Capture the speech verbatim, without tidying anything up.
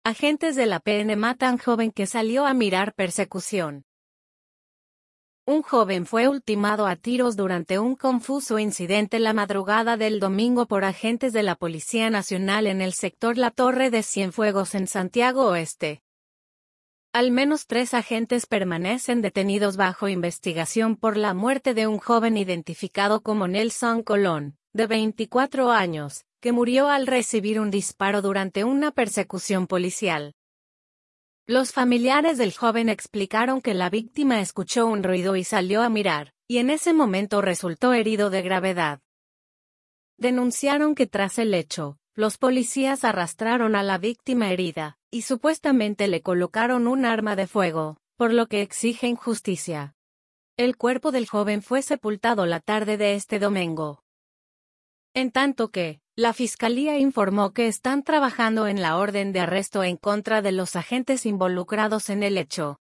Agentes de la P N matan joven que salió a mirar persecución. Un joven fue ultimado a tiros durante un confuso incidente la madrugada del domingo por agentes de la Policía Nacional en el sector La Torre de Cienfuegos en Santiago Oeste. Al menos tres agentes permanecen detenidos bajo investigación por la muerte de un joven identificado como Nelson Colón, de veinticuatro años, que murió al recibir un disparo durante una persecución policial. Los familiares del joven explicaron que la víctima escuchó un ruido y salió a mirar, y en ese momento resultó herido de gravedad. Denunciaron que tras el hecho, los policías arrastraron a la víctima herida, y supuestamente le colocaron un arma de fuego, por lo que exigen justicia. El cuerpo del joven fue sepultado la tarde de este domingo. En tanto que, la Fiscalía informó que están trabajando en la orden de arresto en contra de los agentes involucrados en el hecho.